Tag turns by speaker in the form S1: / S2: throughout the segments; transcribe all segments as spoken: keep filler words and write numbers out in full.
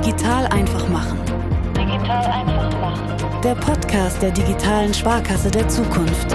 S1: Digital einfach machen.
S2: Digital einfach machen.
S1: Der Podcast der digitalen Sparkasse der Zukunft.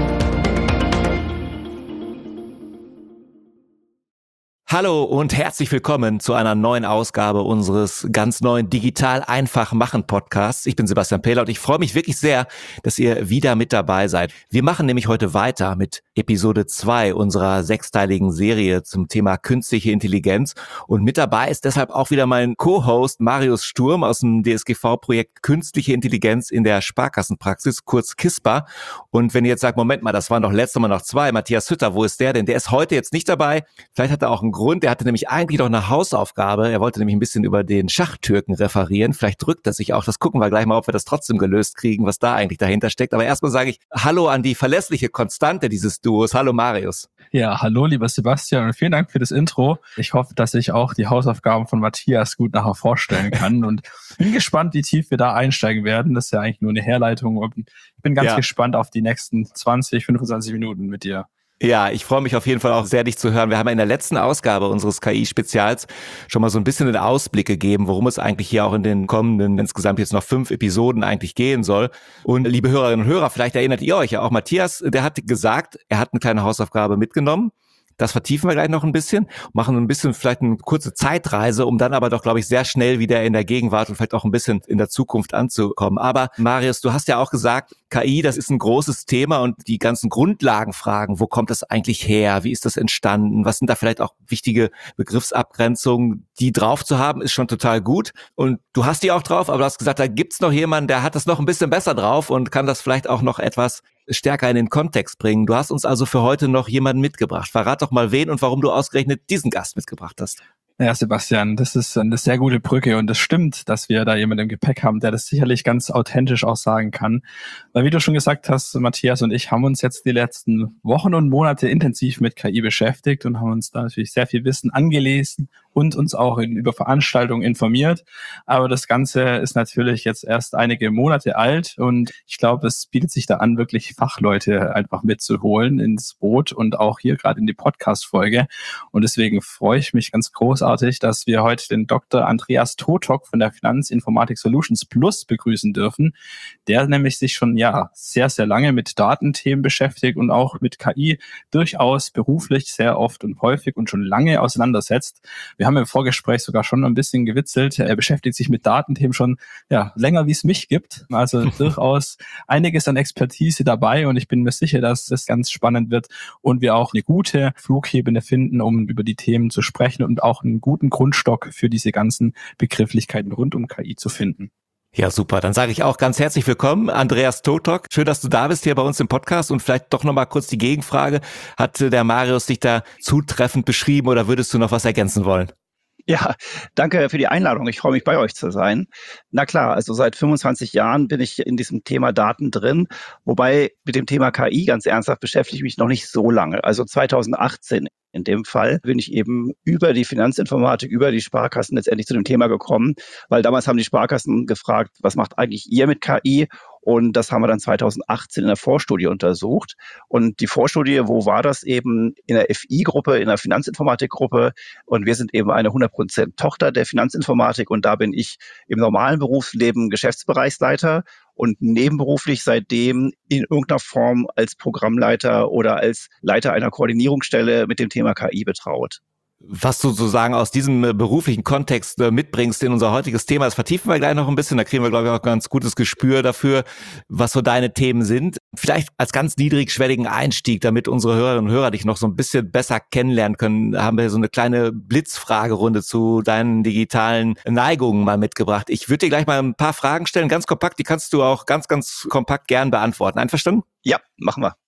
S3: Hallo und herzlich willkommen zu einer neuen Ausgabe unseres ganz neuen Digital einfach machen Podcasts. Ich bin Sebastian Pehler und ich freue mich wirklich sehr, dass ihr wieder mit dabei seid. Wir machen nämlich heute weiter mit Episode zwei unserer sechsteiligen Serie zum Thema künstliche Intelligenz. Und mit dabei ist deshalb auch wieder mein Co-Host Marius Sturm aus dem D S G V-Projekt Künstliche Intelligenz in der Sparkassenpraxis, kurz KISPA. Und wenn ihr jetzt sagt, Moment mal, das waren doch letztes Mal noch zwei, Matthias Hütter, wo ist der denn? Der ist heute jetzt nicht dabei. Vielleicht hat er auch einen Grund, er hatte nämlich eigentlich noch eine Hausaufgabe. Er wollte nämlich ein bisschen über den Schachtürken referieren. Vielleicht drückt er sich auch. Das gucken wir gleich mal, ob wir das trotzdem gelöst kriegen, was da eigentlich dahinter steckt. Aber erstmal sage ich Hallo an die verlässliche Konstante dieses Duos. Hallo Marius.
S4: Ja, hallo lieber Sebastian und vielen Dank für das Intro. Ich hoffe, dass ich auch die Hausaufgaben von Matthias gut nachher vorstellen kann und bin gespannt, wie tief wir da einsteigen werden. Das ist ja eigentlich nur eine Herleitung. Und ich bin ganz ja. gespannt auf die nächsten zwanzig, fünfundzwanzig Minuten mit dir.
S3: Ja, ich freue mich auf jeden Fall auch sehr, dich zu hören. Wir haben in der letzten Ausgabe unseres K I-Spezials schon mal so ein bisschen den Ausblick gegeben, worum es eigentlich hier auch in den kommenden, insgesamt jetzt noch fünf Episoden eigentlich gehen soll. Und liebe Hörerinnen und Hörer, vielleicht erinnert ihr euch ja auch, Matthias, der hat gesagt, er hat eine kleine Hausaufgabe mitgenommen. Das vertiefen wir gleich noch ein bisschen, machen ein bisschen vielleicht eine kurze Zeitreise, um dann aber doch, glaube ich, sehr schnell wieder in der Gegenwart und vielleicht auch ein bisschen in der Zukunft anzukommen. Aber Marius, du hast ja auch gesagt, K I, das ist ein großes Thema und die ganzen Grundlagenfragen, wo kommt das eigentlich her? Wie ist das entstanden? Was sind da vielleicht auch wichtige Begriffsabgrenzungen? Die drauf zu haben, ist schon total gut. Und du hast die auch drauf, aber du hast gesagt, da gibt's noch jemanden, der hat das noch ein bisschen besser drauf und kann das vielleicht auch noch etwas stärker in den Kontext bringen. Du hast uns also für heute noch jemanden mitgebracht. Verrat doch mal wen und warum du ausgerechnet diesen Gast mitgebracht hast.
S4: Ja, Sebastian, das ist eine sehr gute Brücke und es stimmt, dass wir da jemanden im Gepäck haben, der das sicherlich ganz authentisch auch sagen kann. Weil wie du schon gesagt hast, Matthias und ich haben uns jetzt die letzten Wochen und Monate intensiv mit K I beschäftigt und haben uns da natürlich sehr viel Wissen angelesen und uns auch in, über Veranstaltungen informiert. Aber das Ganze ist natürlich jetzt erst einige Monate alt und ich glaube, es bietet sich da an, wirklich Fachleute einfach mitzuholen ins Boot und auch hier gerade in die Podcast-Folge. Und deswegen freue ich mich ganz großartig, dass wir heute den Doktor Andreas Totok von der Finanzinformatik Solutions Plus begrüßen dürfen, der nämlich sich schon ja sehr, sehr lange mit Datenthemen beschäftigt und auch mit K I durchaus beruflich sehr oft und häufig und schon lange auseinandersetzt. Wir haben im Vorgespräch sogar schon ein bisschen gewitzelt. Er beschäftigt sich mit Datenthemen schon ja länger, wie es mich gibt. Also durchaus einiges an Expertise dabei und ich bin mir sicher, dass es ganz spannend wird und wir auch eine gute Flughebene finden, um über die Themen zu sprechen und auch einen guten Grundstock für diese ganzen Begrifflichkeiten rund um K I zu finden.
S3: Ja, super. Dann sage ich auch ganz herzlich willkommen, Andreas Totok. Schön, dass du da bist hier bei uns im Podcast und vielleicht doch nochmal kurz die Gegenfrage. Hat der Marius dich da zutreffend beschrieben oder würdest du noch was ergänzen wollen?
S5: Ja, danke für die Einladung. Ich freue mich, bei euch zu sein. Na klar, also seit fünfundzwanzig Jahren bin ich in diesem Thema Daten drin, wobei mit dem Thema K I ganz ernsthaft beschäftige ich mich noch nicht so lange. Also zweitausendachtzehn in dem Fall bin ich eben über die Finanzinformatik, über die Sparkassen letztendlich zu dem Thema gekommen, weil damals haben die Sparkassen gefragt, was macht eigentlich ihr mit K I? Und das haben wir dann zweitausendachtzehn in der Vorstudie untersucht. Und die Vorstudie, wo war das eben? In der F I-Gruppe, in der Finanzinformatik-Gruppe. Und wir sind eben eine hundert Prozent Tochter der Finanzinformatik. Und da bin ich im normalen Berufsleben Geschäftsbereichsleiter und nebenberuflich seitdem in irgendeiner Form als Programmleiter oder als Leiter einer Koordinierungsstelle mit dem Thema K I betraut.
S3: Was du sozusagen aus diesem äh, beruflichen Kontext äh, mitbringst in unser heutiges Thema, das vertiefen wir gleich noch ein bisschen, da kriegen wir, glaube ich, auch ein ganz gutes Gespür dafür, was so deine Themen sind. Vielleicht als ganz niedrigschwelligen Einstieg, damit unsere Hörerinnen und Hörer dich noch so ein bisschen besser kennenlernen können, haben wir so eine kleine Blitzfragerunde zu deinen digitalen Neigungen mal mitgebracht. Ich würde dir gleich mal ein paar Fragen stellen, ganz kompakt, die kannst du auch ganz, ganz kompakt gern beantworten. Einverstanden?
S5: Ja, machen wir.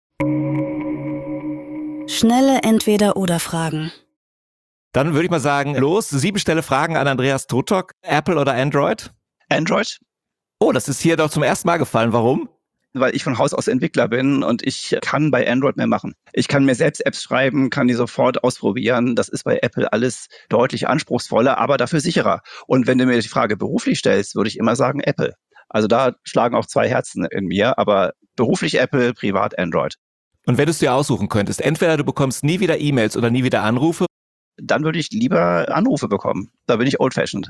S1: Schnelle Entweder-oder-Fragen.
S3: Dann würde ich mal sagen, los, sieben schnelle Fragen an Andreas Totok. Apple oder Android?
S5: Android.
S3: Oh, das ist hier doch zum ersten Mal gefallen. Warum?
S5: Weil ich von Haus aus Entwickler bin und ich kann bei Android mehr machen. Ich kann mir selbst Apps schreiben, kann die sofort ausprobieren. Das ist bei Apple alles deutlich anspruchsvoller, aber dafür sicherer. Und wenn du mir die Frage beruflich stellst, würde ich immer sagen Apple. Also da schlagen auch zwei Herzen in mir, aber beruflich Apple, privat Android.
S3: Und wenn du es dir aussuchen könntest, entweder du bekommst nie wieder E-Mails oder nie wieder Anrufe,
S5: dann würde ich lieber Anrufe bekommen. Da bin ich old-fashioned.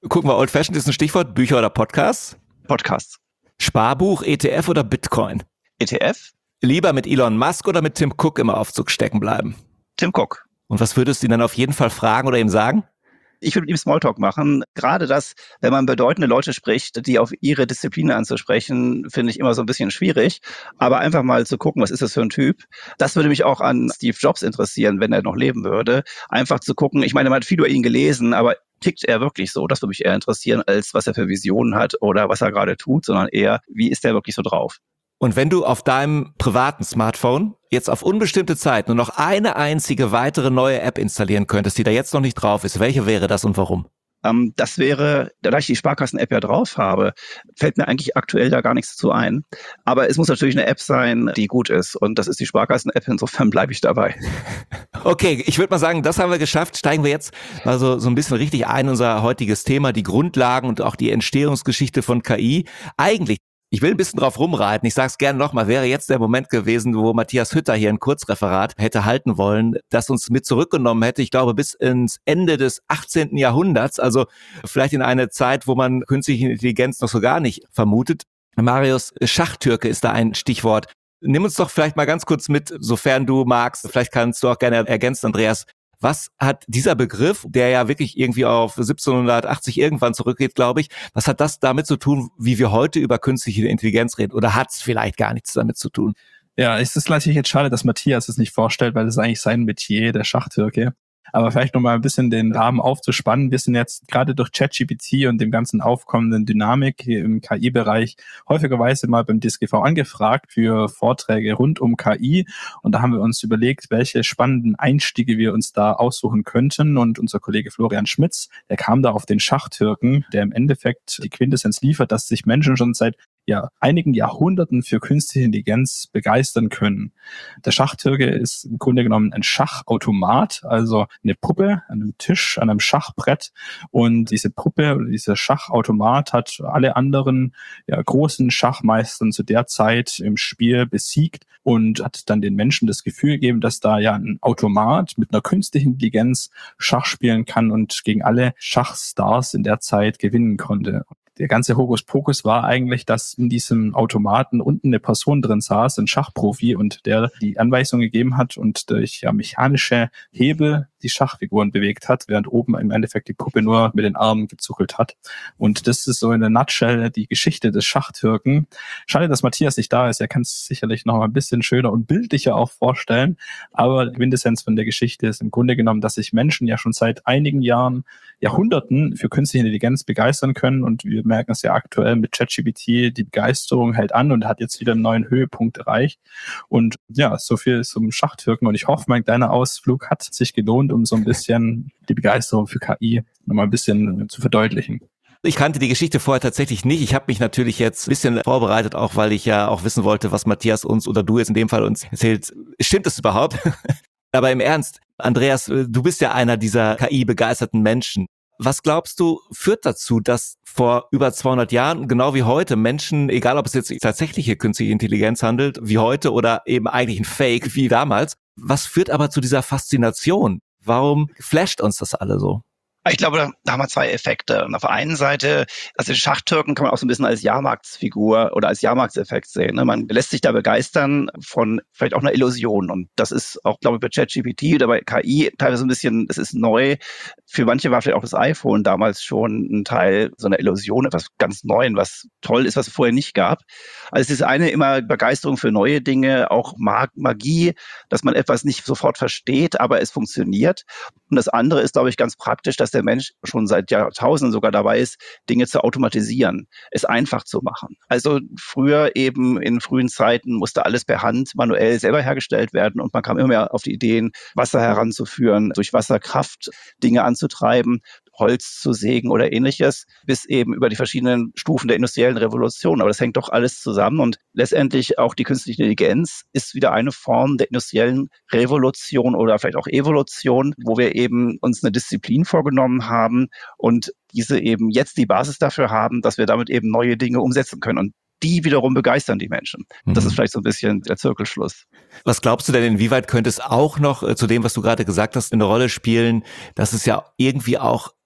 S3: Gucken wir, Old Fashioned ist ein Stichwort, Bücher oder Podcasts?
S5: Podcasts.
S3: Sparbuch, E T F oder Bitcoin?
S5: E T F?
S3: Lieber mit Elon Musk oder mit Tim Cook im Aufzug stecken bleiben?
S5: Tim Cook.
S3: Und was würdest du ihn dann auf jeden Fall fragen oder ihm sagen?
S5: Ich würde mit ihm Smalltalk machen. Gerade das, wenn man bedeutende Leute spricht, die auf ihre Disziplin anzusprechen, finde ich immer so ein bisschen schwierig. Aber einfach mal zu gucken, was ist das für ein Typ? Das würde mich auch an Steve Jobs interessieren, wenn er noch leben würde. Einfach zu gucken, ich meine, man hat viel über ihn gelesen, aber tickt er wirklich so? Das würde mich eher interessieren, als was er für Visionen hat oder was er gerade tut, sondern eher, wie ist er wirklich so drauf?
S3: Und wenn du auf deinem privaten Smartphone jetzt auf unbestimmte Zeit nur noch eine einzige weitere neue App installieren könntest, die da jetzt noch nicht drauf ist, welche wäre das und warum?
S5: Ähm, das wäre, da ich die Sparkassen-App ja drauf habe, fällt mir eigentlich aktuell da gar nichts zu ein. Aber es muss natürlich eine App sein, die gut ist. Und das ist die Sparkassen-App, insofern bleibe ich dabei.
S3: Okay, ich würde mal sagen, das haben wir geschafft. Steigen wir jetzt mal so, so ein bisschen richtig ein in unser heutiges Thema, die Grundlagen und auch die Entstehungsgeschichte von K I. Eigentlich, ich will ein bisschen drauf rumreiten, ich sage es gerne nochmal, wäre jetzt der Moment gewesen, wo Matthias Hütter hier ein Kurzreferat hätte halten wollen, das uns mit zurückgenommen hätte, ich glaube, bis ins Ende des achtzehnten Jahrhunderts, also vielleicht in eine Zeit, wo man künstliche Intelligenz noch so gar nicht vermutet. Marius, Schachtürke ist da ein Stichwort. Nimm uns doch vielleicht mal ganz kurz mit, sofern du magst, vielleicht kannst du auch gerne ergänzen, Andreas. Was hat dieser Begriff, der ja wirklich irgendwie auf siebzehnhundertachtzig irgendwann zurückgeht, glaube ich, was hat das damit zu tun, wie wir heute über künstliche Intelligenz reden? Oder hat es vielleicht gar nichts damit zu tun?
S4: Ja, es ist natürlich jetzt schade, dass Matthias es nicht vorstellt, weil das ist eigentlich sein Metier, der Schachtürke. Aber vielleicht noch mal ein bisschen den Rahmen aufzuspannen. Wir sind jetzt gerade durch ChatGPT und dem ganzen aufkommenden Dynamik hier im K I-Bereich häufigerweise mal beim D S G V angefragt für Vorträge rund um K I. Und da haben wir uns überlegt, welche spannenden Einstiege wir uns da aussuchen könnten. Und unser Kollege Florian Schmitz, der kam da auf den Schachtürken, der im Endeffekt die Quintessenz liefert, dass sich Menschen schon seit ja, einigen Jahrhunderten für künstliche Intelligenz begeistern können. Der Schachtürke ist im Grunde genommen ein Schachautomat, also eine Puppe an einem Tisch, an einem Schachbrett. Und diese Puppe oder dieser Schachautomat hat alle anderen ja, großen Schachmeistern zu der Zeit im Spiel besiegt und hat dann den Menschen das Gefühl gegeben, dass da ja ein Automat mit einer künstlichen Intelligenz Schach spielen kann und gegen alle Schachstars in der Zeit gewinnen konnte. Der ganze Hokuspokus war eigentlich, dass in diesem Automaten unten eine Person drin saß, ein Schachprofi, und der die Anweisung gegeben hat und durch ja, mechanische Hebel die Schachfiguren bewegt hat, während oben im Endeffekt die Puppe nur mit den Armen gezuckelt hat. Und das ist so in der Nutshell die Geschichte des Schachtürken. Schade, dass Matthias nicht da ist. Er kann es sicherlich noch mal ein bisschen schöner und bildlicher auch vorstellen. Aber die Quintessenz von der Geschichte ist im Grunde genommen, dass sich Menschen ja schon seit einigen Jahren, Jahrhunderten für künstliche Intelligenz begeistern können. Und wir merken es ja aktuell mit ChatGPT, die Begeisterung hält an und hat jetzt wieder einen neuen Höhepunkt erreicht. Und ja, so viel zum Schachtürken. Und ich hoffe, mein kleiner Ausflug hat sich gelohnt, um so ein bisschen die Begeisterung für K I nochmal ein bisschen zu verdeutlichen.
S3: Ich kannte die Geschichte vorher tatsächlich nicht. Ich habe mich natürlich jetzt ein bisschen vorbereitet, auch weil ich ja auch wissen wollte, was Matthias uns oder du jetzt in dem Fall uns erzählt. Stimmt das überhaupt? Aber im Ernst, Andreas, du bist ja einer dieser K I-begeisterten Menschen. Was glaubst du, führt dazu, dass vor über zweihundert Jahren, genau wie heute, Menschen, egal ob es jetzt tatsächliche künstliche Intelligenz handelt, wie heute oder eben eigentlich ein Fake wie damals, was führt aber zu dieser Faszination? Warum flasht uns das alle so?
S5: Ich glaube, da haben wir zwei Effekte. Auf der einen Seite, also den Schachtürken kann man auch so ein bisschen als Jahrmarktsfigur oder als Jahrmarktseffekt sehen. Man lässt sich da begeistern von vielleicht auch einer Illusion. Und das ist auch, glaube ich, bei ChatGPT oder bei K I teilweise ein bisschen, es ist neu. Für manche war vielleicht auch das iPhone damals schon ein Teil so einer Illusion, etwas ganz Neues, was toll ist, was es vorher nicht gab. Also es ist eine immer Begeisterung für neue Dinge, auch Magie, dass man etwas nicht sofort versteht, aber es funktioniert. Und das andere ist, glaube ich, ganz praktisch, dass der Mensch schon seit Jahrtausenden sogar dabei ist, Dinge zu automatisieren, es einfach zu machen. Also früher eben in frühen Zeiten musste alles per Hand manuell selber hergestellt werden und man kam immer mehr auf die Ideen, Wasser heranzuführen, durch Wasserkraft Dinge anzutreiben, Holz zu sägen oder ähnliches, bis eben über die verschiedenen Stufen der industriellen Revolution. Aber das hängt doch alles zusammen und letztendlich auch die künstliche Intelligenz ist wieder eine Form der industriellen Revolution oder vielleicht auch Evolution, wo wir eben uns eine Disziplin vorgenommen haben und diese eben jetzt die Basis dafür haben, dass wir damit eben neue Dinge umsetzen können. Und die wiederum begeistern die Menschen. Das ist vielleicht so ein bisschen der Zirkelschluss.
S3: Was glaubst du denn, inwieweit könnte es auch noch äh, zu dem, was du gerade gesagt hast, eine Rolle spielen, dass es ja irgendwie auch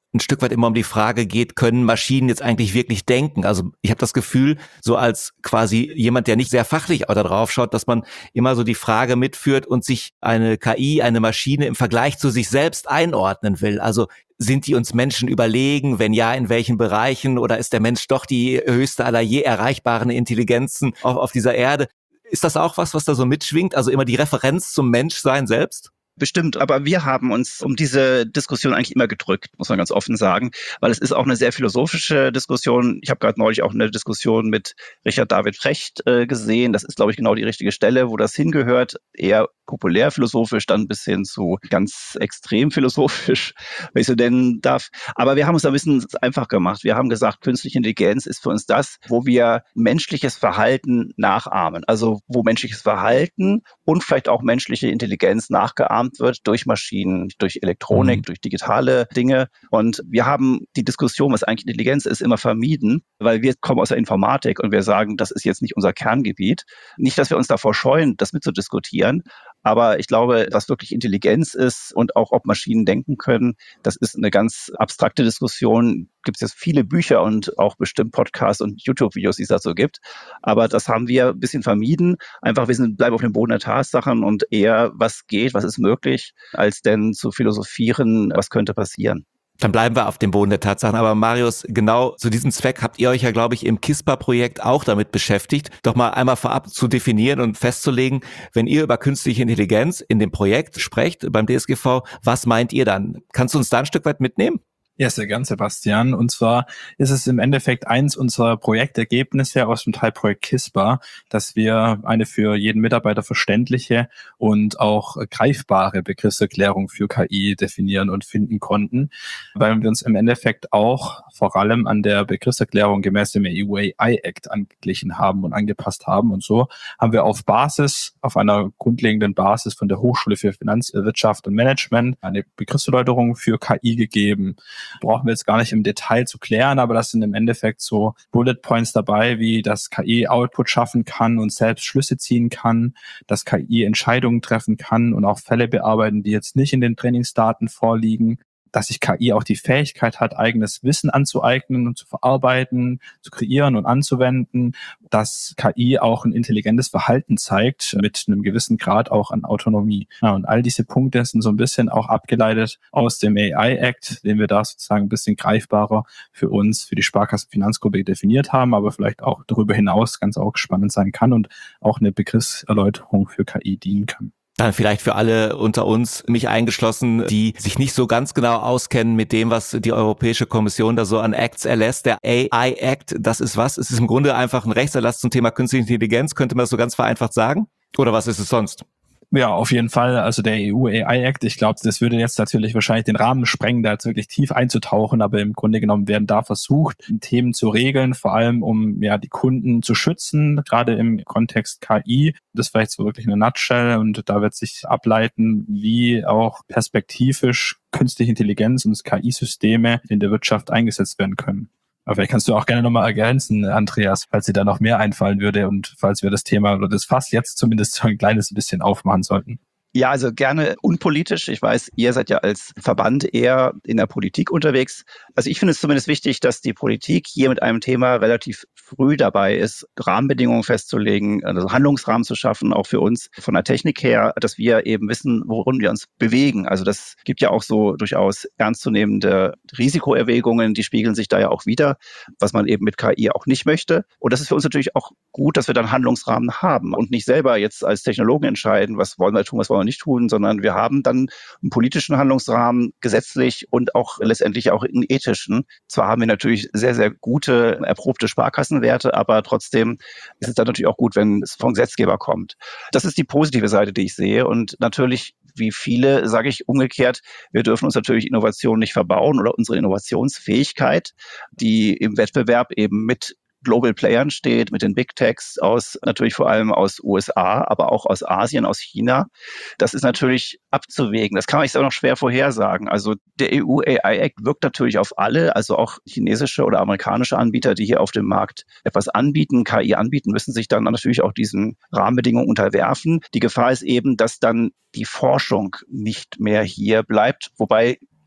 S3: ein Stück weit immer um die Frage geht, können Maschinen jetzt eigentlich wirklich denken? Also ich habe das Gefühl, so als quasi jemand, der nicht sehr fachlich auch da drauf schaut, dass man immer so die Frage mitführt und sich eine K I, eine Maschine im Vergleich zu sich selbst einordnen will. Also sind die uns Menschen überlegen? Wenn ja, in welchen Bereichen? Oder ist der Mensch doch die höchste aller je erreichbaren Intelligenzen auf, auf dieser Erde? Ist das auch was, was da so mitschwingt? Also immer die Referenz zum Menschsein selbst?
S5: Bestimmt, aber wir haben uns um diese Diskussion eigentlich immer gedrückt, muss man ganz offen sagen, weil es ist auch eine sehr philosophische Diskussion. Ich habe gerade neulich auch eine Diskussion mit Richard David Precht äh, gesehen. Das ist, glaube ich, genau die richtige Stelle, wo das hingehört. Eher populär philosophisch, dann bis hin zu ganz extrem philosophisch, wenn ich so nennen darf. Aber wir haben uns ein bisschen einfach gemacht. Wir haben gesagt, künstliche Intelligenz ist für uns das, wo wir menschliches Verhalten nachahmen. Also wo menschliches Verhalten und vielleicht auch menschliche Intelligenz nachgeahmt wird durch Maschinen, durch Elektronik, mhm. durch digitale Dinge. Und wir haben die Diskussion, was eigentlich Intelligenz ist, immer vermieden, weil wir kommen aus der Informatik und wir sagen, das ist jetzt nicht unser Kerngebiet. Nicht, dass wir uns davor scheuen, das mitzudiskutieren. Aber ich glaube, was wirklich Intelligenz ist und auch ob Maschinen denken können, das ist eine ganz abstrakte Diskussion. Gibt es jetzt viele Bücher und auch bestimmt Podcasts und YouTube-Videos, die es dazu gibt. Aber das haben wir ein bisschen vermieden. Einfach, wir sind, bleiben auf dem Boden der Tatsachen und eher, was geht, was ist möglich, als denn zu philosophieren, was könnte passieren.
S3: Dann bleiben wir auf dem Boden der Tatsachen. Aber Marius, genau zu diesem Zweck habt ihr euch ja, glaube ich, im KISPA-Projekt auch damit beschäftigt, doch mal einmal vorab zu definieren und festzulegen, wenn ihr über künstliche Intelligenz in dem Projekt sprecht, beim D S G V, was meint ihr dann? Kannst du uns da ein Stück weit mitnehmen?
S4: Ja, sehr gern, Sebastian. Und zwar ist es im Endeffekt eins unserer Projektergebnisse aus dem Teilprojekt KISPA, dass wir eine für jeden Mitarbeiter verständliche und auch greifbare Begriffserklärung für K I definieren und finden konnten, weil wir uns im Endeffekt auch vor allem an der Begriffserklärung gemäß dem E U A I-Act angeglichen haben und angepasst haben. Und so haben wir auf Basis, auf einer grundlegenden Basis von der Hochschule für Finanzwirtschaft und Management eine Begriffserläuterung für K I gegeben. Brauchen wir jetzt gar nicht im Detail zu klären, aber das sind im Endeffekt so Bullet Points dabei, wie das K I Output schaffen kann und selbst Schlüsse ziehen kann, dass K I Entscheidungen treffen kann und auch Fälle bearbeiten, die jetzt nicht in den Trainingsdaten vorliegen, dass sich K I auch die Fähigkeit hat, eigenes Wissen anzueignen und zu verarbeiten, zu kreieren und anzuwenden, dass K I auch ein intelligentes Verhalten zeigt, mit einem gewissen Grad auch an Autonomie. Ja, und all diese Punkte sind so ein bisschen auch abgeleitet aus dem A I-Act, den wir da sozusagen ein bisschen greifbarer für uns, für die Sparkassenfinanzgruppe definiert haben, aber vielleicht auch darüber hinaus ganz auch spannend sein kann und auch eine Begriffserläuterung für K I dienen kann.
S3: Dann vielleicht für alle unter uns, mich eingeschlossen, die sich nicht so ganz genau auskennen mit dem, was die Europäische Kommission da so an Acts erlässt. Der A I-Act, das ist was? Es ist im Grunde einfach ein Rechtserlass zum Thema künstliche Intelligenz. Könnte man das so ganz vereinfacht sagen? Oder was ist es sonst?
S4: Ja, auf jeden Fall. Also der E U A I-Act, ich glaube, das würde jetzt natürlich wahrscheinlich den Rahmen sprengen, da jetzt wirklich tief einzutauchen, aber im Grunde genommen werden da versucht, Themen zu regeln, vor allem um ja die Kunden zu schützen, gerade im Kontext K I. Das vielleicht so wirklich eine Nutshell und da wird sich ableiten, wie auch perspektivisch künstliche Intelligenz und K I-Systeme in der Wirtschaft eingesetzt werden können. Aber vielleicht kannst du auch gerne nochmal ergänzen, Andreas, falls dir da noch mehr einfallen würde und falls wir das Thema oder das Fass jetzt zumindest so ein kleines bisschen aufmachen sollten.
S5: Ja, also gerne unpolitisch. Ich weiß, ihr seid ja als Verband eher in der Politik unterwegs. Also ich finde es zumindest wichtig, dass die Politik hier mit einem Thema relativ früh dabei ist, Rahmenbedingungen festzulegen, also Handlungsrahmen zu schaffen, auch für uns von der Technik her, dass wir eben wissen, worin wir uns bewegen. Also das gibt ja auch so durchaus ernstzunehmende Risikoerwägungen, die spiegeln sich da ja auch wieder, was man eben mit K I auch nicht möchte. Und das ist für uns natürlich auch gut, dass wir dann Handlungsrahmen haben und nicht selber jetzt als Technologen entscheiden, was wollen wir tun, was wollen wir nicht tun, sondern wir haben dann einen politischen Handlungsrahmen, gesetzlich und auch letztendlich auch einen ethischen. Zwar haben wir natürlich sehr, sehr gute, erprobte Sparkassenwerte, aber trotzdem ist es dann natürlich auch gut, wenn es vom Gesetzgeber kommt. Das ist die positive Seite, die ich sehe. Und natürlich, wie viele, sage ich umgekehrt, wir dürfen uns natürlich Innovation nicht verbauen oder unsere Innovationsfähigkeit, die im Wettbewerb eben mit Global Playern steht, mit den Big Techs aus, natürlich vor allem aus U S A, aber auch aus Asien, aus China. Das ist natürlich abzuwägen. Das kann man sich auch noch schwer vorhersagen. Also der E U A I-Act wirkt natürlich auf alle, also auch chinesische oder amerikanische Anbieter, die hier auf dem Markt etwas anbieten, K I anbieten, müssen sich dann natürlich auch diesen Rahmenbedingungen unterwerfen. Die Gefahr ist eben, dass dann die Forschung nicht mehr hier bleibt, wobei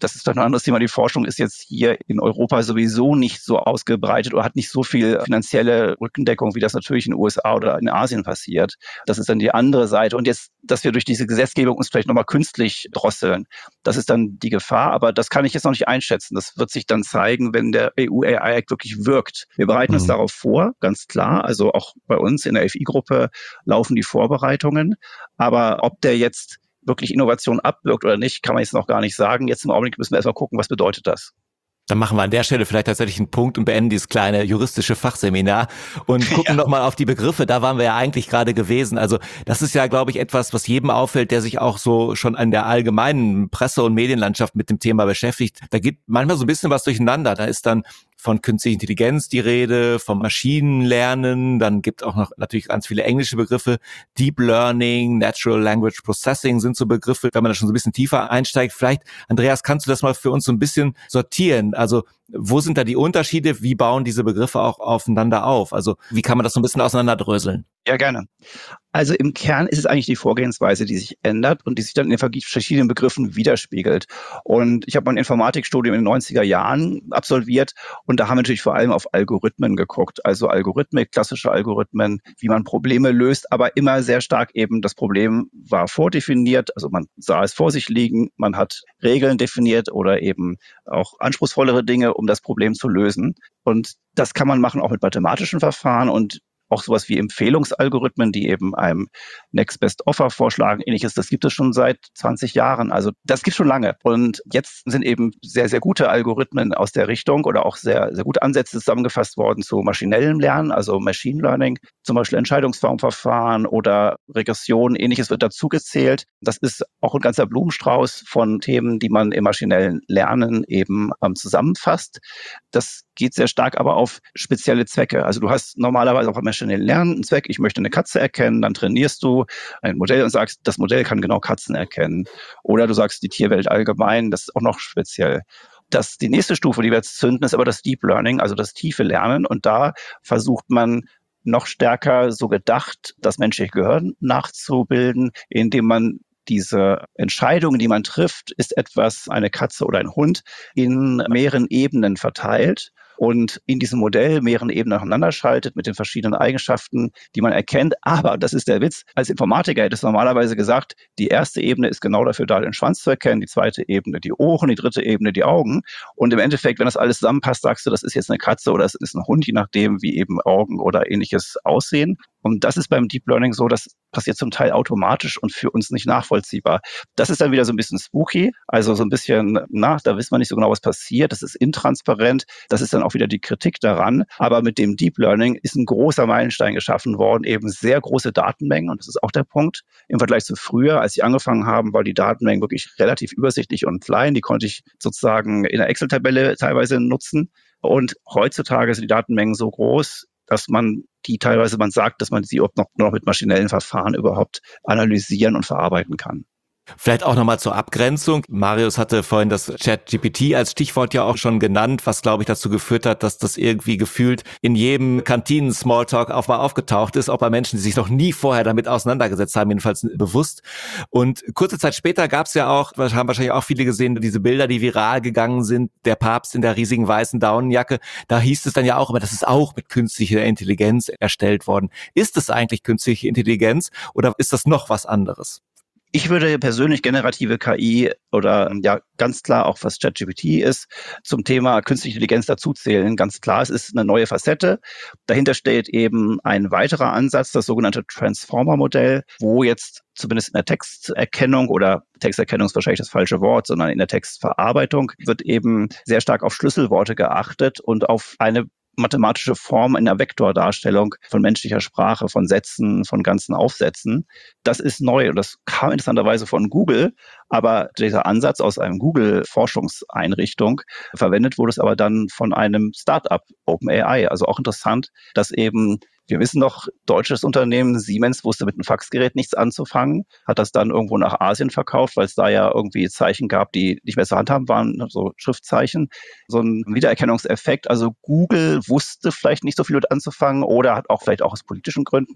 S5: Das ist doch ein anderes Thema. Die Forschung ist jetzt hier in Europa sowieso nicht so ausgebreitet oder hat nicht so viel finanzielle Rückendeckung, wie das natürlich in den U S A oder in Asien passiert. Das ist dann die andere Seite. Und jetzt, dass wir durch diese Gesetzgebung uns vielleicht nochmal künstlich drosseln, das ist dann die Gefahr. Aber das kann ich jetzt noch nicht einschätzen. Das wird sich dann zeigen, wenn der E U A I Act wirklich wirkt. Wir bereiten mhm. uns darauf vor, ganz klar. Also auch bei uns in der F I-Gruppe laufen die Vorbereitungen. Aber ob der jetzt wirklich Innovation abwirkt oder nicht, kann man jetzt noch gar nicht sagen. Jetzt im Augenblick müssen wir erstmal gucken, was bedeutet das.
S3: Dann machen wir an der Stelle vielleicht tatsächlich einen Punkt und beenden dieses kleine juristische Fachseminar und gucken ja. nochmal auf die Begriffe. Da waren wir ja eigentlich gerade gewesen. Also das ist ja, glaube ich, etwas, was jedem auffällt, der sich auch so schon an der allgemeinen Presse- und Medienlandschaft mit dem Thema beschäftigt. Da geht manchmal so ein bisschen was durcheinander. Da ist dann von künstlicher Intelligenz die Rede, vom Maschinenlernen, dann gibt auch noch natürlich ganz viele englische Begriffe. Deep Learning, Natural Language Processing sind so Begriffe, wenn man da schon so ein bisschen tiefer einsteigt. Vielleicht, Andreas, kannst du das mal für uns so ein bisschen sortieren? Also wo sind da die Unterschiede? Wie bauen diese Begriffe auch aufeinander auf? Also wie kann man das so ein bisschen auseinanderdröseln?
S5: Ja, gerne. Also im Kern ist es eigentlich die Vorgehensweise, die sich ändert und die sich dann in den verschiedenen Begriffen widerspiegelt. Und ich habe mein Informatikstudium in den neunziger Jahren absolviert und da haben wir natürlich vor allem auf Algorithmen geguckt. Also Algorithmik, klassische Algorithmen, wie man Probleme löst, aber immer sehr stark eben das Problem war vordefiniert. Also man sah es vor sich liegen, man hat Regeln definiert oder eben auch anspruchsvollere Dinge, um das Problem zu lösen. Und das kann man machen auch mit mathematischen Verfahren und auch sowas wie Empfehlungsalgorithmen, die eben einem Next Best Offer vorschlagen, ähnliches, das gibt es schon seit zwanzig Jahren. Also das gibt es schon lange. Und jetzt sind eben sehr, sehr gute Algorithmen aus der Richtung oder auch sehr, sehr gute Ansätze zusammengefasst worden zu maschinellem Lernen, also Machine Learning, zum Beispiel Entscheidungsbaumverfahren oder Regression, ähnliches wird dazu gezählt. Das ist auch ein ganzer Blumenstrauß von Themen, die man im maschinellen Lernen eben ähm, zusammenfasst. Das geht sehr stark aber auf spezielle Zwecke. Also du hast normalerweise auch beim maschinellen Lernen einen Zweck. Ich möchte eine Katze erkennen, dann trainierst du ein Modell und sagst, das Modell kann genau Katzen erkennen. Oder du sagst die Tierwelt allgemein, das ist auch noch speziell. Das, die nächste Stufe, die wir jetzt zünden, ist aber das Deep Learning, also das tiefe Lernen. Und da versucht man noch stärker so gedacht, das menschliche Gehirn nachzubilden, indem man diese Entscheidungen, die man trifft, ist etwas eine Katze oder ein Hund, in mehreren Ebenen verteilt und in diesem Modell mehreren Ebenen nacheinander schaltet mit den verschiedenen Eigenschaften, die man erkennt. Aber, das ist der Witz, als Informatiker hätte es normalerweise gesagt, die erste Ebene ist genau dafür da, den Schwanz zu erkennen, die zweite Ebene die Ohren, die dritte Ebene die Augen. Und im Endeffekt, wenn das alles zusammenpasst, sagst du, das ist jetzt eine Katze oder das ist ein Hund, je nachdem, wie eben Augen oder ähnliches aussehen. Und das ist beim Deep Learning so, das passiert zum Teil automatisch und für uns nicht nachvollziehbar. Das ist dann wieder so ein bisschen spooky, also so ein bisschen, na, da wissen wir nicht so genau, was passiert, das ist intransparent, das ist dann auch wieder die Kritik daran. Aber mit dem Deep Learning ist ein großer Meilenstein geschaffen worden, eben sehr große Datenmengen und das ist auch der Punkt. Im Vergleich zu früher, als ich angefangen habe, war die Datenmengen wirklich relativ übersichtlich und klein, die konnte ich sozusagen in der Excel-Tabelle teilweise nutzen. Und heutzutage sind die Datenmengen so groß, dass man die teilweise, man sagt, dass man sie auch noch, noch mit maschinellen Verfahren überhaupt analysieren und verarbeiten kann.
S3: Vielleicht auch nochmal zur Abgrenzung. Marius hatte vorhin das ChatGPT als Stichwort ja auch schon genannt, was, glaube ich, dazu geführt hat, dass das irgendwie gefühlt in jedem Kantinen-Smalltalk auch mal aufgetaucht ist, auch bei Menschen, die sich noch nie vorher damit auseinandergesetzt haben, jedenfalls bewusst. Und kurze Zeit später gab es ja auch, haben wahrscheinlich auch viele gesehen, diese Bilder, die viral gegangen sind, der Papst in der riesigen weißen Daunenjacke. Da hieß es dann ja auch immer, das ist auch mit künstlicher Intelligenz erstellt worden. Ist es eigentlich künstliche Intelligenz oder ist das noch was anderes?
S5: Ich würde persönlich generative K I oder ja ganz klar auch was ChatGPT ist, zum Thema künstliche Intelligenz dazuzählen. Ganz klar, es ist eine neue Facette. Dahinter steht eben ein weiterer Ansatz, das sogenannte Transformer-Modell, wo jetzt zumindest in der Texterkennung oder Texterkennung ist wahrscheinlich das falsche Wort, sondern in der Textverarbeitung wird eben sehr stark auf Schlüsselworte geachtet und auf eine mathematische Form in der Vektordarstellung von menschlicher Sprache, von Sätzen, von ganzen Aufsätzen. Das ist neu und das kam interessanterweise von Google, aber dieser Ansatz aus einem Google-Forschungseinrichtung verwendet wurde es aber dann von einem Start-up, OpenAI. Also auch interessant, dass eben wir wissen noch, deutsches Unternehmen Siemens wusste mit einem Faxgerät nichts anzufangen, hat das dann irgendwo nach Asien verkauft, weil es da ja irgendwie Zeichen gab, die nicht mehr zu handhaben waren, so Schriftzeichen. So ein Wiedererkennungseffekt. Also Google wusste vielleicht nicht so viel mit anzufangen oder hat auch vielleicht auch aus politischen Gründen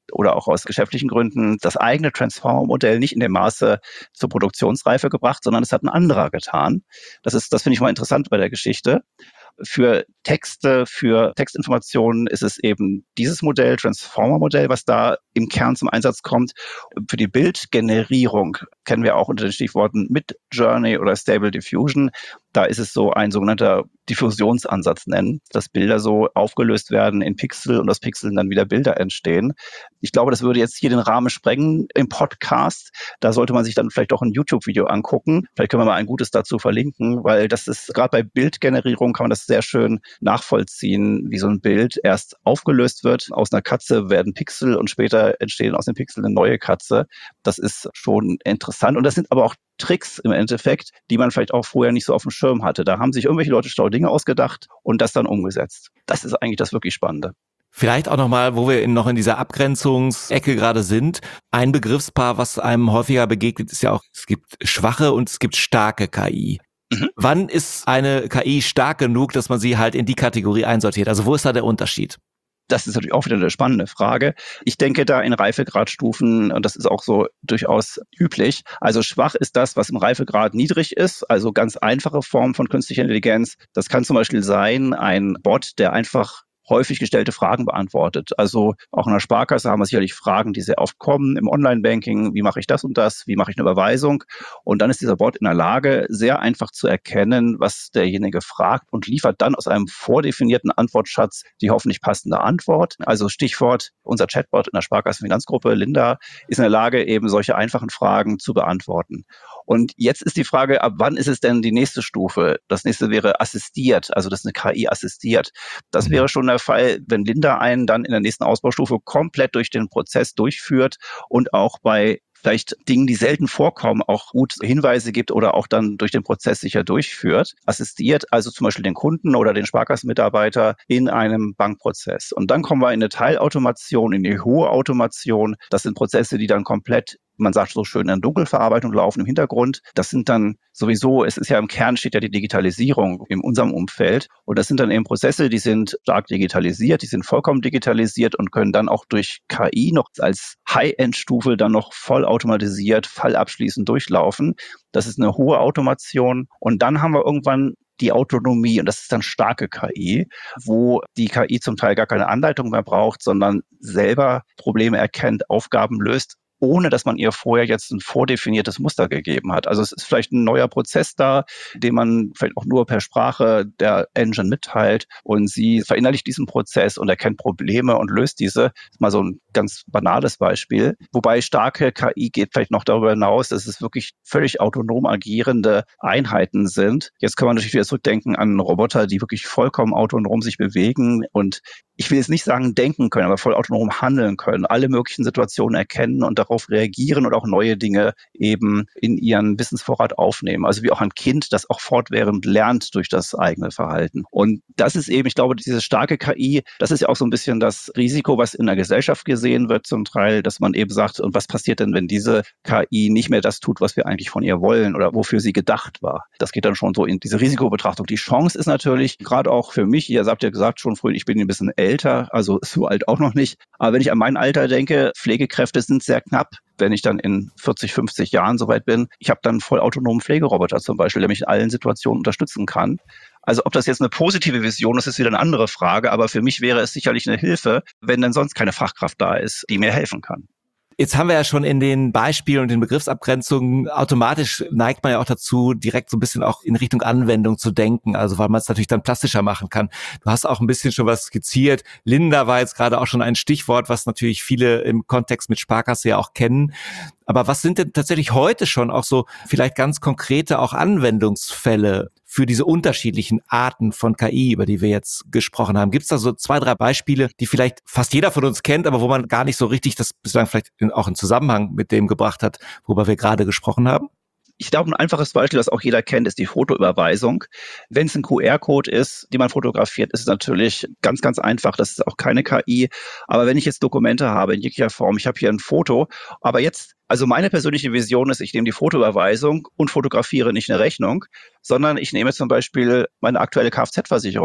S5: oder auch aus geschäftlichen Gründen das eigene Transformer-Modell nicht in dem Maße zur Produktionsreife gebracht, sondern es hat ein anderer getan. Das ist, das finde ich mal interessant bei der Geschichte. Für Texte, für Textinformationen ist es eben dieses Modell, Transformer-Modell, was da im Kern zum Einsatz kommt. Für die Bildgenerierung kennen wir auch unter den Stichworten Midjourney oder Stable Diffusion. Da ist es so ein sogenannter Diffusionsansatz nennen, dass Bilder so aufgelöst werden in Pixel und aus Pixeln dann wieder Bilder entstehen. Ich glaube, das würde jetzt hier den Rahmen sprengen im Podcast. Da sollte man sich dann vielleicht auch ein YouTube-Video angucken. Vielleicht können wir mal ein gutes dazu verlinken, weil das ist gerade bei Bildgenerierung kann man das sehr schön nachvollziehen, wie so ein Bild erst aufgelöst wird. Aus einer Katze werden Pixel und später entstehen aus den Pixeln eine neue Katze. Das ist schon interessant. Und das sind aber auch Tricks im Endeffekt, die man vielleicht auch vorher nicht so auf dem Schirm hatte. Da haben sich irgendwelche Leute schlaue Dinge ausgedacht und das dann umgesetzt. Das ist eigentlich das wirklich Spannende.
S3: Vielleicht auch nochmal, wo wir in, noch in dieser Abgrenzungsecke gerade sind. Ein Begriffspaar, was einem häufiger begegnet, ist ja auch, es gibt schwache und es gibt starke K I. Mhm. Wann ist eine K I stark genug, dass man sie halt in die Kategorie einsortiert? Also wo ist da der Unterschied?
S5: Das ist natürlich auch wieder eine spannende Frage. Ich denke da in Reifegradstufen, und das ist auch so durchaus üblich. Also schwach ist das, was im Reifegrad niedrig ist, also ganz einfache Form von künstlicher Intelligenz. Das kann zum Beispiel sein, ein Bot, der einfach häufig gestellte Fragen beantwortet. Also auch in der Sparkasse haben wir sicherlich Fragen, die sehr oft kommen im Online-Banking. Wie mache ich das und das? Wie mache ich eine Überweisung? Und dann ist dieser Bot in der Lage, sehr einfach zu erkennen, was derjenige fragt und liefert dann aus einem vordefinierten Antwortschatz die hoffentlich passende Antwort. Also Stichwort, unser Chatbot in der Sparkassen-Finanzgruppe, Linda, ist in der Lage, eben solche einfachen Fragen zu beantworten. Und jetzt ist die Frage, ab wann ist es denn die nächste Stufe? Das nächste wäre assistiert, also das ist eine K I assistiert. Das wäre schon der Fall, wenn Linda einen dann in der nächsten Ausbaustufe komplett durch den Prozess durchführt und auch bei vielleicht Dingen, die selten vorkommen, auch gut Hinweise gibt oder auch dann durch den Prozess sicher durchführt. Assistiert also zum Beispiel den Kunden oder den Sparkassenmitarbeiter in einem Bankprozess. Und dann kommen wir in eine Teilautomation, in die hohe Automation. Das sind Prozesse, die dann komplett, man sagt so schön, in Dunkelverarbeitung laufen im Hintergrund. Das sind dann sowieso, es ist ja im Kern steht ja die Digitalisierung in unserem Umfeld. Und das sind dann eben Prozesse, die sind stark digitalisiert, die sind vollkommen digitalisiert und können dann auch durch K I noch als High-End-Stufe dann noch voll automatisiert, fallabschließend durchlaufen. Das ist eine hohe Automation. Und dann haben wir irgendwann die Autonomie, und das ist dann starke K I, wo die K I zum Teil gar keine Anleitung mehr braucht, sondern selber Probleme erkennt, Aufgaben löst, ohne dass man ihr vorher jetzt ein vordefiniertes Muster gegeben hat. Also es ist vielleicht ein neuer Prozess da, den man vielleicht auch nur per Sprache der Engine mitteilt und sie verinnerlicht diesen Prozess und erkennt Probleme und löst diese. Das ist mal so ein ganz banales Beispiel. Wobei starke K I geht vielleicht noch darüber hinaus, dass es wirklich völlig autonom agierende Einheiten sind. Jetzt kann man natürlich wieder zurückdenken an Roboter, die wirklich vollkommen autonom sich bewegen und ich will jetzt nicht sagen denken können, aber voll autonom handeln können, alle möglichen Situationen erkennen und darauf reagieren und auch neue Dinge eben in ihren Wissensvorrat aufnehmen. Also wie auch ein Kind, das auch fortwährend lernt durch das eigene Verhalten. Und das ist eben, ich glaube, diese starke K I, das ist ja auch so ein bisschen das Risiko, was in der Gesellschaft gesehen wird zum Teil, dass man eben sagt, und was passiert denn, wenn diese K I nicht mehr das tut, was wir eigentlich von ihr wollen oder wofür sie gedacht war? Das geht dann schon so in diese Risikobetrachtung. Die Chance ist natürlich, gerade auch für mich, ihr habt ja gesagt schon früher, ich bin ein bisschen älter, also so alt auch noch nicht. Aber wenn ich an mein Alter denke, Pflegekräfte sind sehr knapp. Wenn ich dann in vierzig, fünfzig Jahren soweit bin, ich habe dann einen voll autonomen Pflegeroboter zum Beispiel, der mich in allen Situationen unterstützen kann. Also ob das jetzt eine positive Vision ist, ist wieder eine andere Frage. Aber für mich wäre es sicherlich eine Hilfe, wenn dann sonst keine Fachkraft da ist, die mir helfen kann.
S3: Jetzt haben wir ja schon in den Beispielen und den Begriffsabgrenzungen, automatisch neigt man ja auch dazu, direkt so ein bisschen auch in Richtung Anwendung zu denken, also weil man es natürlich dann plastischer machen kann. Du hast auch ein bisschen schon was skizziert. Linda war jetzt gerade auch schon ein Stichwort, was natürlich viele im Kontext mit Sparkasse ja auch kennen. Aber was sind denn tatsächlich heute schon auch so vielleicht ganz konkrete auch Anwendungsfälle für diese unterschiedlichen Arten von K I, über die wir jetzt gesprochen haben? Gibt es da so zwei, drei Beispiele, die vielleicht fast jeder von uns kennt, aber wo man gar nicht so richtig das bislang vielleicht auch in Zusammenhang mit dem gebracht hat, worüber wir gerade gesprochen haben?
S5: Ich glaube, ein einfaches Beispiel, das auch jeder kennt, ist die Fotoüberweisung. Wenn es ein Q R-Code ist, den man fotografiert, ist es natürlich ganz, ganz einfach. Das ist auch keine K I. Aber wenn ich jetzt Dokumente habe in jeglicher Form, ich habe hier ein Foto, aber jetzt, also meine persönliche Vision ist, ich nehme die Fotoüberweisung und fotografiere nicht eine Rechnung, sondern ich nehme zum Beispiel meine aktuelle Kfz-Versicherung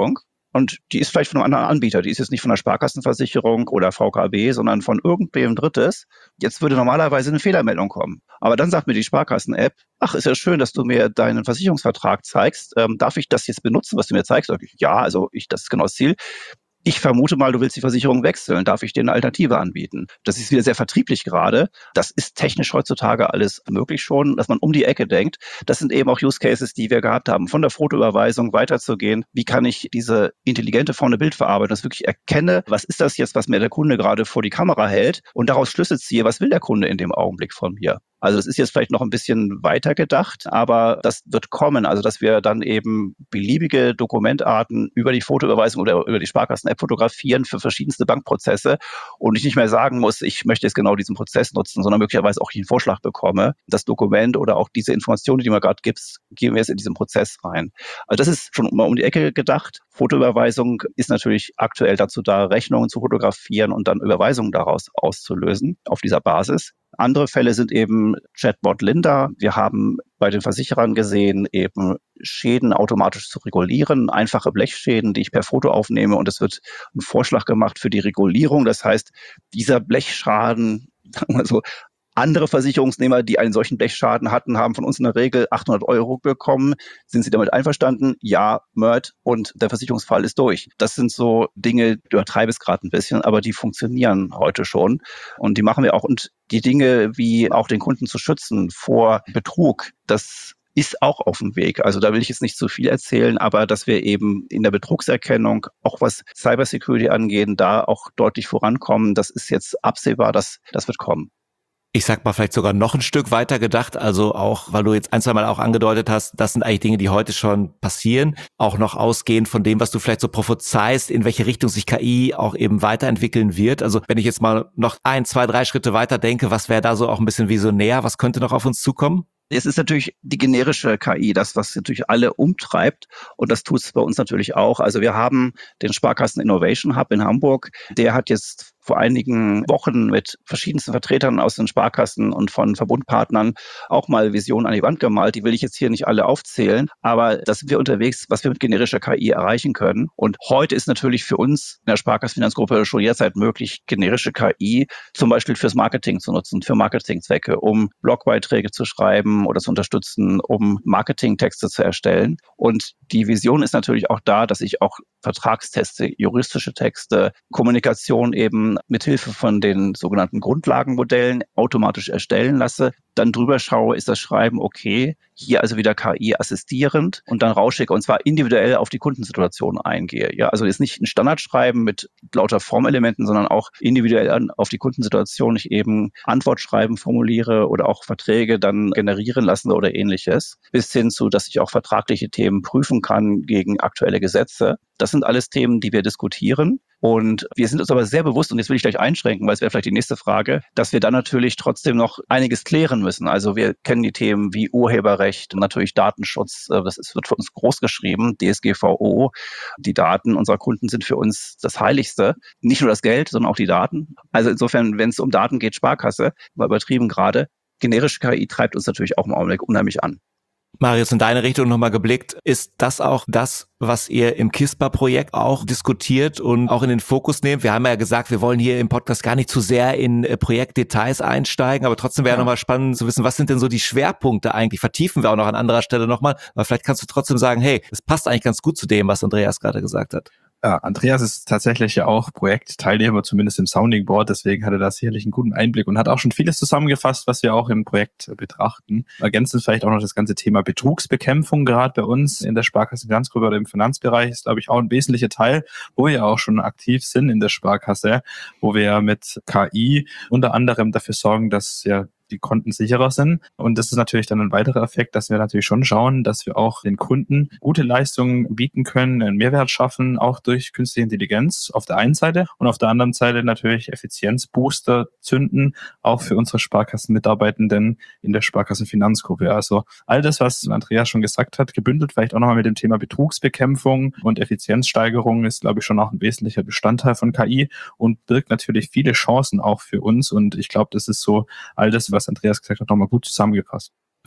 S5: und die ist vielleicht von einem anderen Anbieter. Die ist jetzt nicht von der Sparkassenversicherung oder V K B, sondern von irgendwem Drittes. Jetzt würde normalerweise eine Fehlermeldung kommen. Aber dann sagt mir die Sparkassen-App, ach, ist ja schön, dass du mir deinen Versicherungsvertrag zeigst. Ähm, darf ich das jetzt benutzen, was du mir zeigst? Sag ich, ja, also ich, das ist genau das Ziel. Ich vermute mal, du willst die Versicherung wechseln. Darf ich dir eine Alternative anbieten? Das ist wieder sehr vertrieblich gerade. Das ist technisch heutzutage alles möglich schon, dass man um die Ecke denkt. Das sind eben auch Use Cases, die wir gehabt haben, von der Fotoüberweisung weiterzugehen. Wie kann ich diese intelligente Form der Bildverarbeitung, dass ich wirklich erkenne, was ist das jetzt, was mir der Kunde gerade vor die Kamera hält und daraus Schlüsse ziehe, was will der Kunde in dem Augenblick von mir? Also das ist jetzt vielleicht noch ein bisschen weiter gedacht, aber das wird kommen. Also dass wir dann eben beliebige Dokumentarten über die Fotoüberweisung oder über die Sparkassen-App fotografieren für verschiedenste Bankprozesse und ich nicht mehr sagen muss, ich möchte jetzt genau diesen Prozess nutzen, sondern möglicherweise auch einen Vorschlag bekomme. Das Dokument oder auch diese Informationen, die du mir gerade gibst, gehen wir jetzt in diesen Prozess rein. Also das ist schon mal um die Ecke gedacht. Fotoüberweisung ist natürlich aktuell dazu da, Rechnungen zu fotografieren und dann Überweisungen daraus auszulösen auf dieser Basis. Andere Fälle sind eben Chatbot Linda. Wir haben bei den Versicherern gesehen, eben Schäden automatisch zu regulieren, einfache Blechschäden, die ich per Foto aufnehme und es wird ein Vorschlag gemacht für die Regulierung. Das heißt, dieser Blechschaden, sagen wir so, andere Versicherungsnehmer, die einen solchen Blechschaden hatten, haben von uns in der Regel achthundert Euro bekommen. Sind sie damit einverstanden? Ja, Mörd und der Versicherungsfall ist durch. Das sind so Dinge, ich übertreibe es gerade ein bisschen, aber die funktionieren heute schon und die machen wir auch. Und die Dinge wie auch den Kunden zu schützen vor Betrug, das ist auch auf dem Weg. Also da will ich jetzt nicht zu viel erzählen, aber dass wir eben in der Betrugserkennung, auch was Cybersecurity angeht, da auch deutlich vorankommen, das ist jetzt absehbar, dass das wird kommen.
S3: Ich sag mal vielleicht sogar noch ein Stück weiter gedacht, also auch, weil du jetzt ein, zwei Mal auch angedeutet hast, das sind eigentlich Dinge, die heute schon passieren, auch noch ausgehend von dem, was du vielleicht so prophezeist, in welche Richtung sich K I auch eben weiterentwickeln wird. Also wenn ich jetzt mal noch ein, zwei, drei Schritte weiter denke, was wäre da so auch ein bisschen visionär, was könnte noch auf uns zukommen?
S5: Es ist natürlich die generische K I, das, was natürlich alle umtreibt. Und das tut es bei uns natürlich auch. Also wir haben den Sparkassen Innovation Hub in Hamburg. Der hat jetzt vor einigen Wochen mit verschiedensten Vertretern aus den Sparkassen und von Verbundpartnern auch mal Visionen an die Wand gemalt. Die will ich jetzt hier nicht alle aufzählen, aber da sind wir unterwegs, was wir mit generischer K I erreichen können. Und heute ist natürlich für uns in der Sparkassenfinanzgruppe schon jederzeit möglich, generische K I zum Beispiel fürs Marketing zu nutzen, für Marketingzwecke, um Blogbeiträge zu schreiben oder zu unterstützen, um Marketingtexte zu erstellen. Und die Vision ist natürlich auch da, dass ich auch Vertragstexte, juristische Texte, Kommunikation eben mithilfe von den sogenannten Grundlagenmodellen automatisch erstellen lasse, dann drüber schaue, ist das Schreiben okay, hier also wieder K I assistierend und dann rausschicke und zwar individuell auf die Kundensituation eingehe. Ja, also jetzt nicht ein Standardschreiben mit lauter Formelementen, sondern auch individuell auf die Kundensituation ich eben Antwortschreiben formuliere oder auch Verträge dann generieren lassen oder ähnliches, bis hin zu, dass ich auch vertragliche Themen prüfen kann gegen aktuelle Gesetze. Das sind alles Themen, die wir diskutieren. Und wir sind uns aber sehr bewusst, und jetzt will ich gleich einschränken, weil es wäre vielleicht die nächste Frage, dass wir dann natürlich trotzdem noch einiges klären müssen. Also wir kennen die Themen wie Urheberrecht, natürlich Datenschutz, das ist, wird für uns groß geschrieben, D S G V O. Die Daten unserer Kunden sind für uns das Heiligste. Nicht nur das Geld, sondern auch die Daten. Also insofern, wenn es um Daten geht, Sparkasse, mal übertrieben gerade, generische K I treibt uns natürlich auch im Augenblick unheimlich an.
S3: Marius, in deine Richtung nochmal geblickt, ist das auch das, was ihr im KISPA-Projekt auch diskutiert und auch in den Fokus nehmt? Wir haben ja gesagt, wir wollen hier im Podcast gar nicht zu sehr in Projektdetails einsteigen, aber trotzdem wäre ja nochmal spannend zu wissen, was sind denn so die Schwerpunkte eigentlich? Vertiefen wir auch noch an anderer Stelle nochmal, aber vielleicht kannst du trotzdem sagen, hey, das passt eigentlich ganz gut zu dem, was Andreas gerade gesagt hat.
S4: Ja, Andreas ist tatsächlich ja auch Projektteilnehmer, zumindest im Sounding Board, deswegen hat er da sicherlich einen guten Einblick und hat auch schon vieles zusammengefasst, was wir auch im Projekt betrachten. Ergänzend vielleicht auch noch das ganze Thema Betrugsbekämpfung, gerade bei uns in der Sparkassenfinanzgruppe oder im Finanzbereich, ist, glaube ich, auch ein wesentlicher Teil, wo wir auch schon aktiv sind in der Sparkasse, wo wir mit K I unter anderem dafür sorgen, dass ja die Konten sicherer sind. Und das ist natürlich dann ein weiterer Effekt, dass wir natürlich schon schauen, dass wir auch den Kunden gute Leistungen bieten können, einen Mehrwert schaffen, auch durch künstliche Intelligenz auf der einen Seite und auf der anderen Seite natürlich Effizienzbooster zünden, auch für unsere Sparkassenmitarbeitenden in der Sparkassenfinanzgruppe. Also all das, was Andreas schon gesagt hat, gebündelt vielleicht auch nochmal mit dem Thema Betrugsbekämpfung und Effizienzsteigerung ist, glaube ich, schon auch ein wesentlicher Bestandteil von K I und birgt natürlich viele Chancen auch für uns. Und ich glaube, das ist so all das, was was Andreas gesagt hat, nochmal gut zusammengefasst.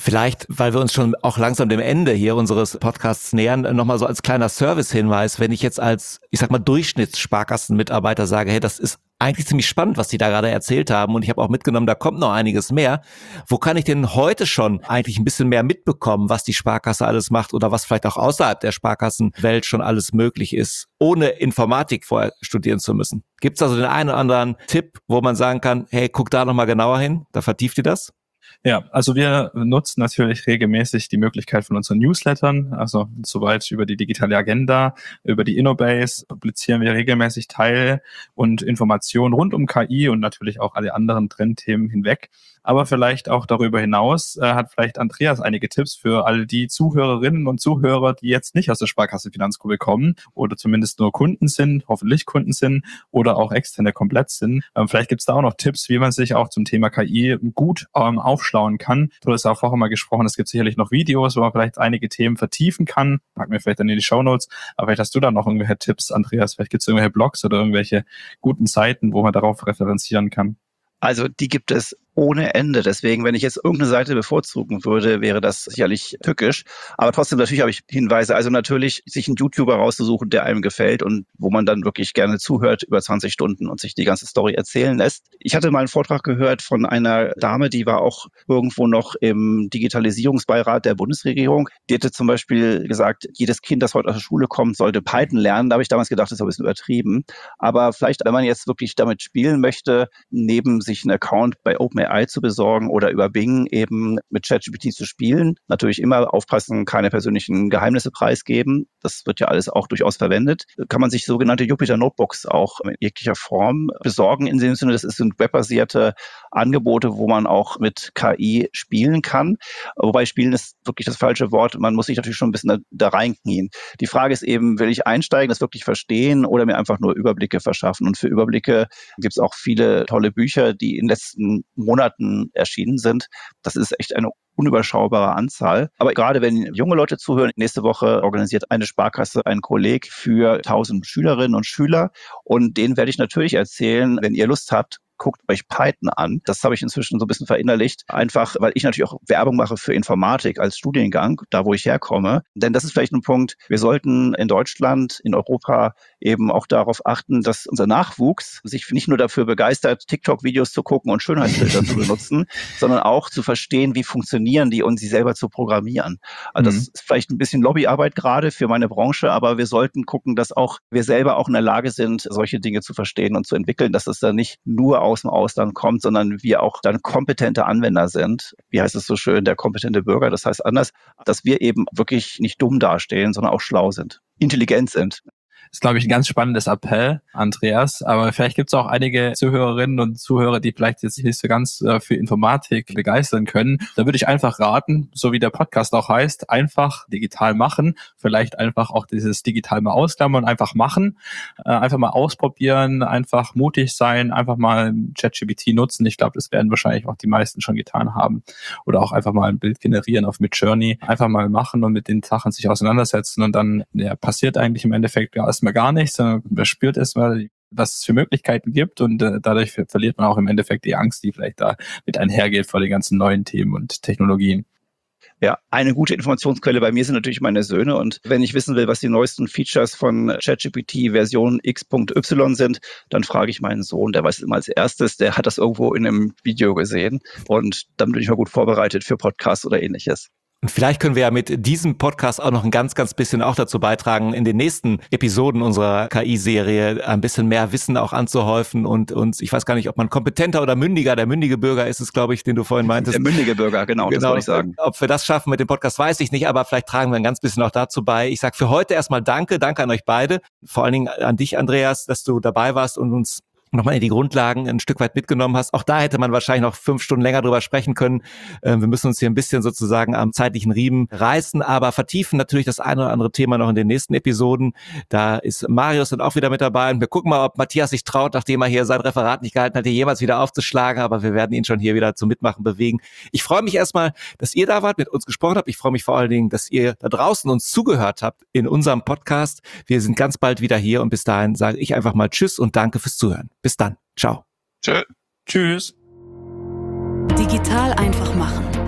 S3: Vielleicht, weil wir uns schon auch langsam dem Ende hier unseres Podcasts nähern, nochmal so als kleiner Servicehinweis, wenn ich jetzt als, ich sag mal, Durchschnittssparkassenmitarbeiter sage, hey, das ist eigentlich ziemlich spannend, was die da gerade erzählt haben und ich habe auch mitgenommen, da kommt noch einiges mehr. Wo kann ich denn heute schon eigentlich ein bisschen mehr mitbekommen, was die Sparkasse alles macht oder was vielleicht auch außerhalb der Sparkassenwelt schon alles möglich ist, ohne Informatik vorher studieren zu müssen? Gibt es also den einen oder anderen Tipp, wo man sagen kann, hey, guck da nochmal genauer hin, da vertieft ihr das?
S4: Ja, also wir nutzen natürlich regelmäßig die Möglichkeit von unseren Newslettern, also soweit über die digitale Agenda, über die Innobase publizieren wir regelmäßig Teil und Informationen rund um K I und natürlich auch alle anderen Trendthemen hinweg. Aber vielleicht auch darüber hinaus äh, hat vielleicht Andreas einige Tipps für all die Zuhörerinnen und Zuhörer, die jetzt nicht aus der Sparkasse Finanzgruppe kommen oder zumindest nur Kunden sind, hoffentlich Kunden sind oder auch externe komplett sind. Ähm, vielleicht gibt es da auch noch Tipps, wie man sich auch zum Thema K I gut ähm, aufschlauen kann. Du hast auch vorher mal gesprochen, es gibt sicherlich noch Videos, wo man vielleicht einige Themen vertiefen kann. Packen wir vielleicht dann in die Shownotes. Aber vielleicht hast du da noch irgendwelche Tipps, Andreas. Vielleicht gibt es irgendwelche Blogs oder irgendwelche guten Seiten, wo man darauf referenzieren kann.
S5: Also die gibt es ohne Ende. Deswegen, wenn ich jetzt irgendeine Seite bevorzugen würde, wäre das sicherlich tückisch. Aber trotzdem, natürlich habe ich Hinweise. Also natürlich, sich einen YouTuber rauszusuchen, der einem gefällt und wo man dann wirklich gerne zuhört über zwanzig Stunden und sich die ganze Story erzählen lässt. Ich hatte mal einen Vortrag gehört von einer Dame, die war auch irgendwo noch im Digitalisierungsbeirat der Bundesregierung. Die hatte zum Beispiel gesagt, jedes Kind, das heute aus der Schule kommt, sollte Python lernen. Da habe ich damals gedacht, das ist ein bisschen übertrieben. Aber vielleicht, wenn man jetzt wirklich damit spielen möchte, neben sich einen Account bei OpenAI zu besorgen oder über Bing eben mit ChatGPT zu spielen. Natürlich immer aufpassen, keine persönlichen Geheimnisse preisgeben. Das wird ja alles auch durchaus verwendet. Kann man sich sogenannte Jupyter Notebooks auch in jeglicher Form besorgen. In dem Sinne, das sind webbasierte Angebote, wo man auch mit K I spielen kann. Wobei spielen ist wirklich das falsche Wort. Man muss sich natürlich schon ein bisschen da, da reinknien. Die Frage ist eben, will ich einsteigen, das wirklich verstehen oder mir einfach nur Überblicke verschaffen? Und für Überblicke gibt es auch viele tolle Bücher, die in den letzten Monaten erschienen sind. Das ist echt eine unüberschaubare Anzahl. Aber gerade wenn junge Leute zuhören, nächste Woche organisiert eine Sparkasse einen Kolleg für tausend Schülerinnen und Schüler. Und denen werde ich natürlich erzählen, wenn ihr Lust habt, guckt euch Python an. Das habe ich inzwischen so ein bisschen verinnerlicht. Einfach, weil ich natürlich auch Werbung mache für Informatik als Studiengang, da wo ich herkomme. Denn das ist vielleicht ein Punkt, wir sollten in Deutschland, in Europa eben auch darauf achten, dass unser Nachwuchs sich nicht nur dafür begeistert, TikTok-Videos zu gucken und Schönheitsfilter zu benutzen, sondern auch zu verstehen, wie funktionieren die und sie selber zu programmieren. Also das
S4: Mhm.
S5: ist vielleicht ein bisschen Lobbyarbeit gerade für meine Branche, aber wir sollten gucken, dass auch wir selber auch in der Lage sind, solche Dinge zu verstehen und zu entwickeln, dass es dann nicht nur aus dem Ausland kommt, sondern wir auch dann kompetente Anwender sind. Wie heißt es so schön, der kompetente Bürger? Das heißt anders, dass wir eben wirklich nicht dumm dastehen, sondern auch schlau sind, intelligent sind.
S4: Das ist, glaube ich, ein ganz spannendes Appell, Andreas. Aber vielleicht gibt es auch einige Zuhörerinnen und Zuhörer, die vielleicht jetzt nicht so ganz äh, für Informatik begeistern können. Da würde ich einfach raten, so wie der Podcast auch heißt, einfach digital machen. Vielleicht einfach auch dieses digital mal ausklammern, einfach machen. Äh, einfach mal ausprobieren, einfach mutig sein, einfach mal ChatGPT nutzen. Ich glaube, das werden wahrscheinlich auch die meisten schon getan haben. Oder auch einfach mal ein Bild generieren auf Midjourney. Einfach mal machen und mit den Sachen sich auseinandersetzen. Und dann ja, passiert eigentlich im Endeffekt ja erstmal gar nichts, sondern man spürt erstmal, was es für Möglichkeiten gibt und äh, dadurch verliert man auch im Endeffekt die Angst, die vielleicht da mit einhergeht vor den ganzen neuen Themen und Technologien.
S5: Ja, eine gute Informationsquelle bei mir sind natürlich meine Söhne und wenn ich wissen will, was die neuesten Features von ChatGPT Version X Punkt Y sind, dann frage ich meinen Sohn, der weiß es immer als erstes, der hat das irgendwo in einem Video gesehen und dann bin ich mal gut vorbereitet für Podcasts oder ähnliches.
S3: Und vielleicht können wir ja mit diesem Podcast auch noch ein ganz, ganz bisschen auch dazu beitragen, in den nächsten Episoden unserer K I-Serie ein bisschen mehr Wissen auch anzuhäufen und uns, ich weiß gar nicht, ob man kompetenter oder mündiger, der mündige Bürger ist es, glaube ich, den du vorhin meintest.
S5: Der mündige Bürger, genau, genau, das wollte ich sagen.
S3: Ob wir das schaffen mit dem Podcast, weiß ich nicht, aber vielleicht tragen wir ein ganz bisschen auch dazu bei. Ich sage für heute erstmal Danke, danke an euch beide, vor allen Dingen an dich, Andreas, dass du dabei warst und uns nochmal in die Grundlagen ein Stück weit mitgenommen hast. Auch da hätte man wahrscheinlich noch fünf Stunden länger drüber sprechen können. Wir müssen uns hier ein bisschen sozusagen am zeitlichen Riemen reißen, aber vertiefen natürlich das eine oder andere Thema noch in den nächsten Episoden. Da ist Marius dann auch wieder mit dabei und wir gucken mal, ob Matthias sich traut, nachdem er hier sein Referat nicht gehalten hat, hier jemals wieder aufzuschlagen, aber wir werden ihn schon hier wieder zum Mitmachen bewegen. Ich freue mich erstmal, dass ihr da wart, mit uns gesprochen habt. Ich freue mich vor allen Dingen, dass ihr da draußen uns zugehört habt in unserem Podcast. Wir sind ganz bald wieder hier und bis dahin sage ich einfach mal Tschüss und danke fürs Zuhören. Bis dann. Ciao.
S5: Tschö.
S4: Tschüss.
S1: Digital einfach machen.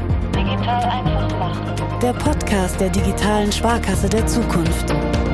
S2: Digital einfach machen.
S1: Der Podcast der digitalen Sparkasse der Zukunft.